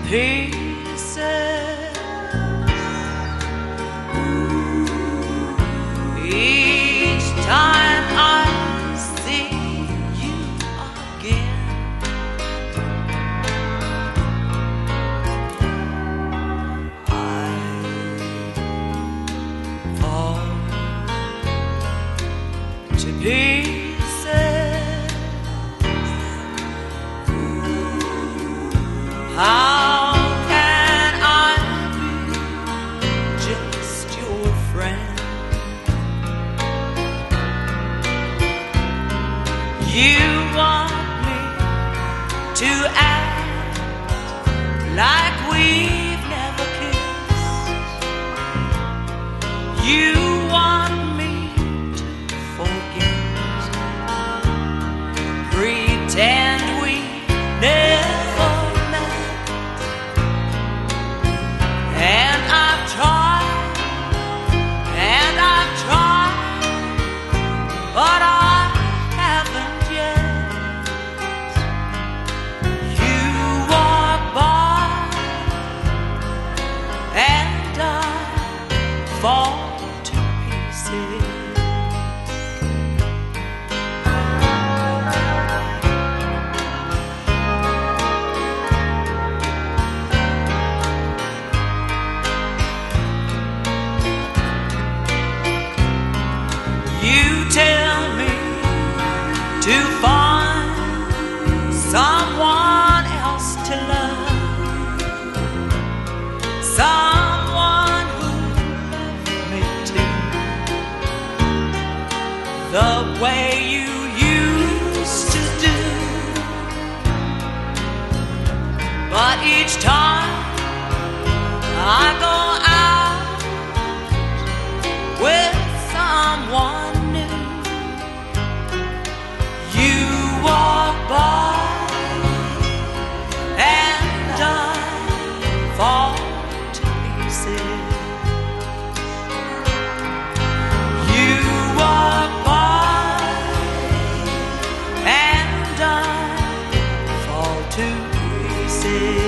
pieces. Each time I see you again, I fall to pieces. How can I be just your friend? You want me to act like we've never kissed. You want me to forget, pretend we never met. And I've tried, but I haven't yet. You walk by and I fall to pieces. You tell me to find someone else to love, someone who loves me too, the way you used to do. But each time I go out with someone new, you walk by and I fall to pieces. You walk by and I fall to pieces.